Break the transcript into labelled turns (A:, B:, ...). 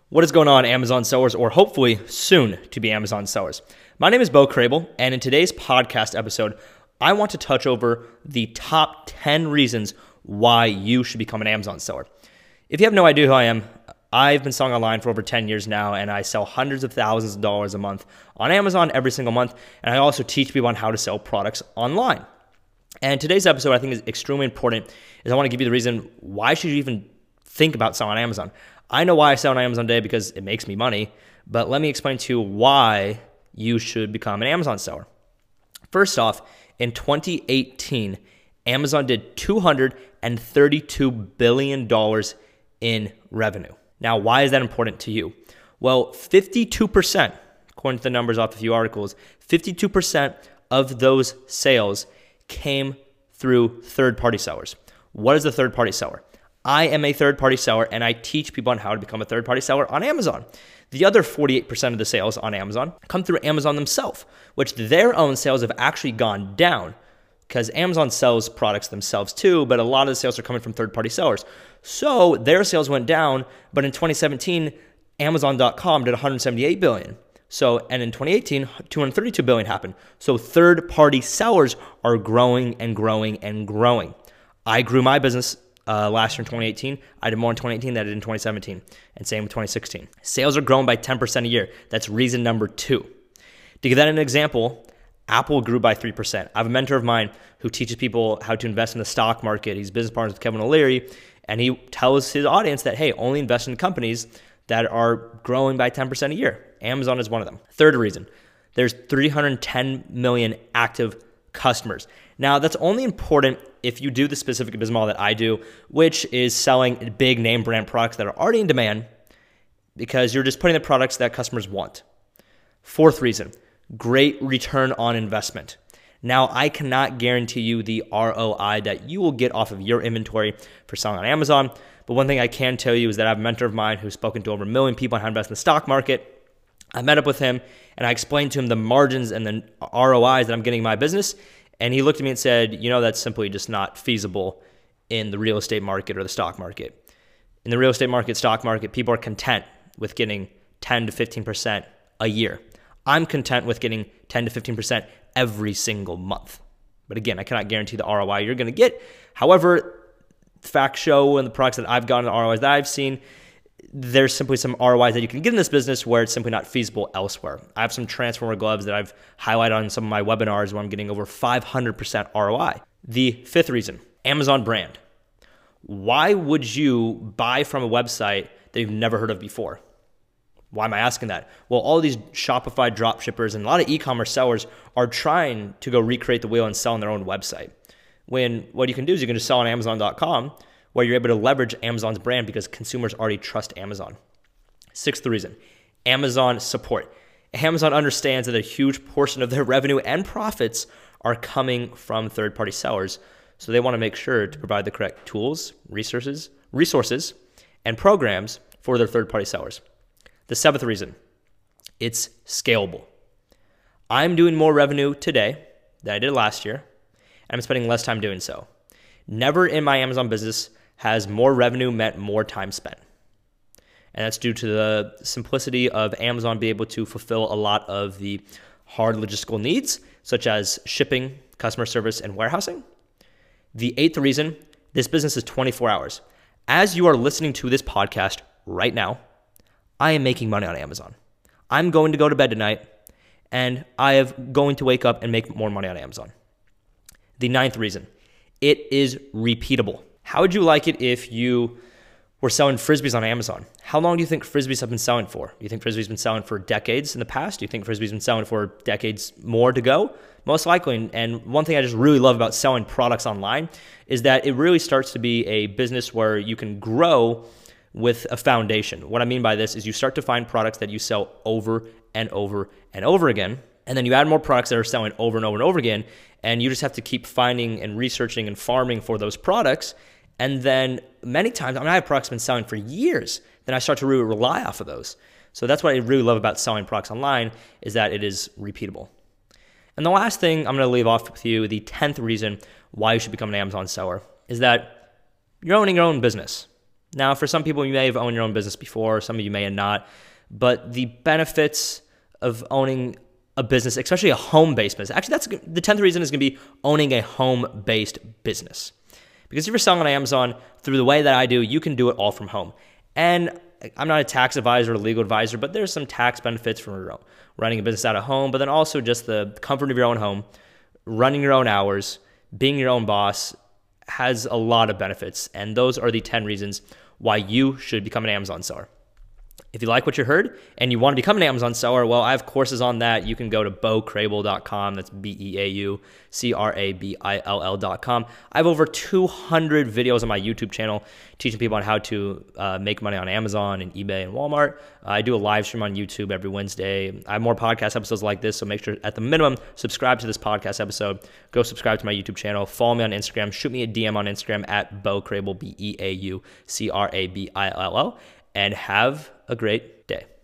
A: What is going on, Amazon sellers, or hopefully soon to be Amazon sellers? My name is Bo Crable, and in today's podcast episode, I want to touch over the top 10 reasons why you should become an Amazon seller. If you have no idea who I am, I've been selling online for over 10 years now, and I sell hundreds of thousands of dollars a month on Amazon every single month, and I also teach people on how to sell products online. And today's episode I think is extremely important, is I want to give you the reason why should you even think about selling on Amazon. I know why I sell on Amazon today because it makes me money, but let me explain to you why you should become an Amazon seller. First off, in 2018, Amazon did $232 billion in revenue. Now, why is that important to you? Well, 52%, according to the numbers off a few articles, 52% of those sales came through third-party sellers. What is a third-party seller? I am a third-party seller, and I teach people on how to become a third-party seller on Amazon. The other 48% of the sales on Amazon come through Amazon themselves, which their own sales have actually gone down because Amazon sells products themselves too, but a lot of the sales are coming from third-party sellers. So their sales went down, but in 2017, Amazon.com did $178 billion. And in 2018, $232 billion happened. So third-party sellers are growing and growing and growing. I grew my business last year in 2018. I did more in 2018 than I did in 2017, and same with 2016. Sales are growing by 10% a year. That's reason number 2. To give that an example, Apple grew by 3%. I have a mentor of mine who teaches people how to invest in the stock market. He's business partners with Kevin O'Leary, and he tells his audience that, hey, only invest in companies that are growing by 10% a year. Amazon is one of them. Third reason, there's 310 million active customers. Now, that's only important if you do the specific business model that I do, which is selling big name brand products that are already in demand because you're just putting the products that customers want. Fourth reason, great return on investment. Now, I cannot guarantee you the ROI that you will get off of your inventory for selling on Amazon, but one thing I can tell you is that I have a mentor of mine who's spoken to over 1 million people on how to invest in the stock market. I met up with him, and I explained to him the margins and the ROIs that I'm getting in my business, and he looked at me and said, that's simply just not feasible in the real estate market or the stock market. In the real estate market, stock market, people are content with getting 10 to 15% a year. I'm content with getting 10 to 15% every single month. But again, I cannot guarantee the ROI you're going to get. However, facts show and the products that I've gotten, the ROIs that I've seen, there's simply some ROIs that you can get in this business where it's simply not feasible elsewhere. I have some transformer gloves that I've highlighted on some of my webinars where I'm getting over 500% ROI. The fifth reason, Amazon brand. Why would you buy from a website that you've never heard of before? Why am I asking that? Well, all these Shopify drop shippers and a lot of e-commerce sellers are trying to go recreate the wheel and sell on their own website. When what you can do is you can just sell on Amazon.com, where you're able to leverage Amazon's brand because consumers already trust Amazon. Sixth reason, Amazon support. Amazon understands that a huge portion of their revenue and profits are coming from third-party sellers, so they want to make sure to provide the correct tools, resources, and programs for their third-party sellers. The seventh reason, it's scalable. I'm doing more revenue today than I did last year, and I'm spending less time doing so. Never in my Amazon business has more revenue meant more time spent. And that's due to the simplicity of Amazon being able to fulfill a lot of the hard logistical needs, such as shipping, customer service, and warehousing. The eighth reason, this business is 24 hours. As you are listening to this podcast right now, I am making money on Amazon. I'm going to go to bed tonight, and I am going to wake up and make more money on Amazon. The ninth reason, it is repeatable. How would you like it if you were selling Frisbees on Amazon? How long do you think Frisbees have been selling for? Do you think Frisbees been selling for decades in the past? Do you think Frisbees been selling for decades more to go? Most likely. And one thing I just really love about selling products online is that it really starts to be a business where you can grow with a foundation. What I mean by this is you start to find products that you sell over and over and over again, and then you add more products that are selling over and over and over again, and you just have to keep finding and researching and farming for those products. And then many times, I have products been selling for years, then I start to really rely off of those. So that's what I really love about selling products online is that it is repeatable. And the last thing I'm going to leave off with you, the 10th reason why you should become an Amazon seller, is that you're owning your own business. Now, for some people, you may have owned your own business before, some of you may have not, but the benefits of owning a business, especially a home-based business, actually, that's the 10th reason is going to be owning a home-based business. Because if you're selling on Amazon through the way that I do, you can do it all from home. And I'm not a tax advisor or legal advisor, but there's some tax benefits from running a business out of home, but then also just the comfort of your own home, running your own hours, being your own boss has a lot of benefits. And those are the 10 reasons why you should become an Amazon seller. If you like what you heard and you want to become an Amazon seller, well, I have courses on that. You can go to beaucrabill.com. That's BEAUCRABILL.com. I have over 200 videos on my YouTube channel teaching people on how to make money on Amazon and eBay and Walmart. I do a live stream on YouTube every Wednesday. I have more podcast episodes like this, so make sure at the minimum, subscribe to this podcast episode. Go subscribe to my YouTube channel. Follow me on Instagram. Shoot me a DM on Instagram at beaucrabill, BEAUCRABILL, and have a great day.